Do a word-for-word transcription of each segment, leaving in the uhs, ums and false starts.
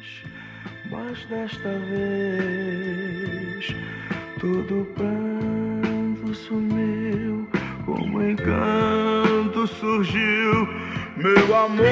mas desta vez todo o pranto sumiu, como encanto surgiu, meu amor.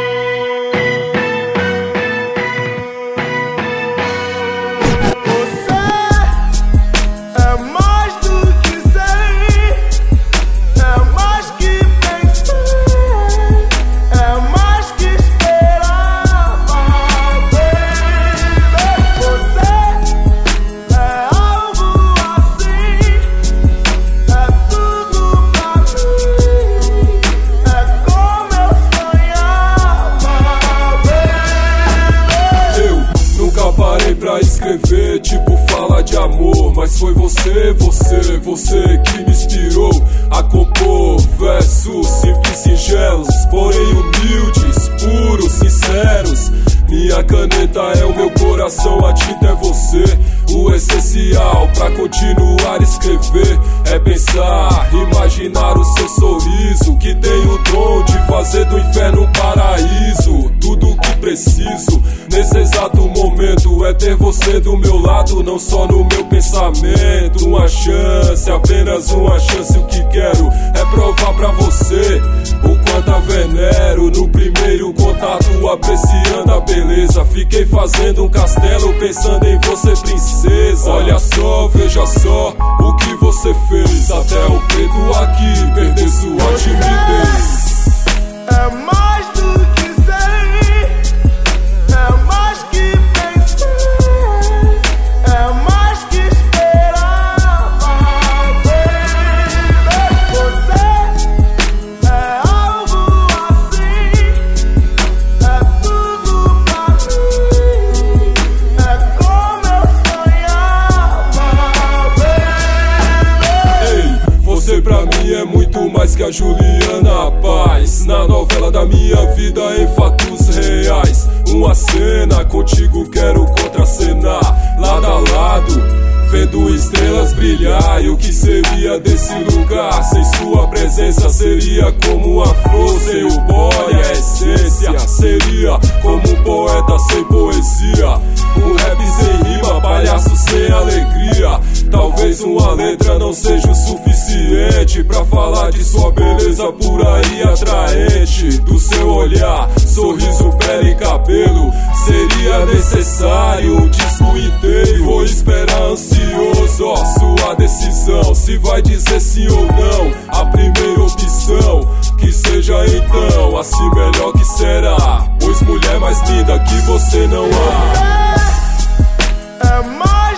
Pra escrever, tipo fala de amor, mas foi você, você, você que me inspirou a compor versos simples, singelos, porém humildes, puros, sinceros. Minha caneta é o meu coração, a tinta é você. O essencial pra continuar a escrever é pensar, imaginar o seu sorriso, que tem o dom de fazer do inferno um paraíso. Tudo o que preciso nesse exato momento é ter você do meu lado, não só no meu pensamento. Uma chance, apenas uma chance, o que quero é provar pra você o quanto a venero. No primeiro contato, apreciando a beleza, fiquei fazendo um castelo pensando em você, princesa. Olha só, veja só o que você fez, até o preto aqui perder sua timidez. É mais do que sei, é mais que pensei, é mais que esperava. Você é algo assim, é tudo pra mim, é como eu sonhava. Ei, você pra mim é muito mais que a Juliana Paz, na novela da minha vida em fatos reais. Uma cena, contigo quero contracenar, lado a lado, vendo estrelas brilhar. E o que seria desse lugar sem sua presença? Seria como uma flor sem o pólen, a essência. Seria como um poeta sem poesia, um rap sem rima, palhaço sem alegria. Talvez uma letra não seja o suficiente pra falar de sua beleza pura e atraente. Do seu olhar, sorriso, pele e cabelo, seria necessário um disco inteiro. Vou esperar ansioso, ó, sua decisão, se vai dizer sim ou não. A primeira opção, que seja então, assim melhor que será, pois mulher mais linda que você não há. É mais